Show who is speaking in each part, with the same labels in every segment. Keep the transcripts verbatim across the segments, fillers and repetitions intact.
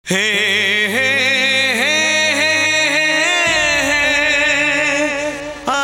Speaker 1: हे हे हे आ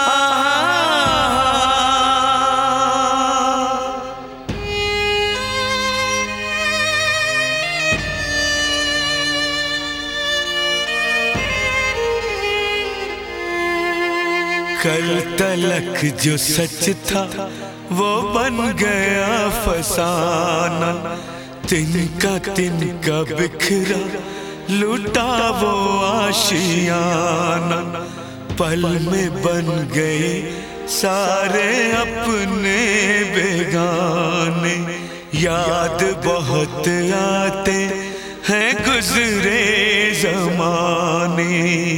Speaker 1: कल तलक जो सच था वो बन गया फसाना, तिनका तिनका बिखरा लूटा वो आशियाना। पल में बन गए सारे अपने बेगाने, याद बहुत आते हैं गुजरे जमाने।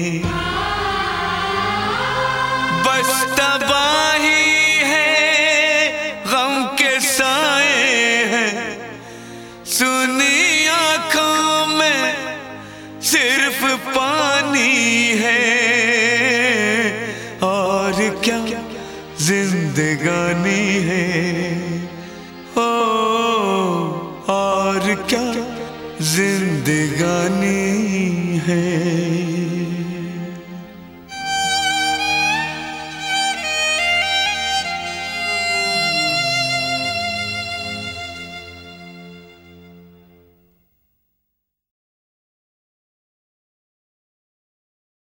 Speaker 1: बस तबाही है गम के साए हैं, सुनी आंखों में सिर्फ पानी है। और क्या जिंदगानी है, ओ और क्या जिंदगानी है।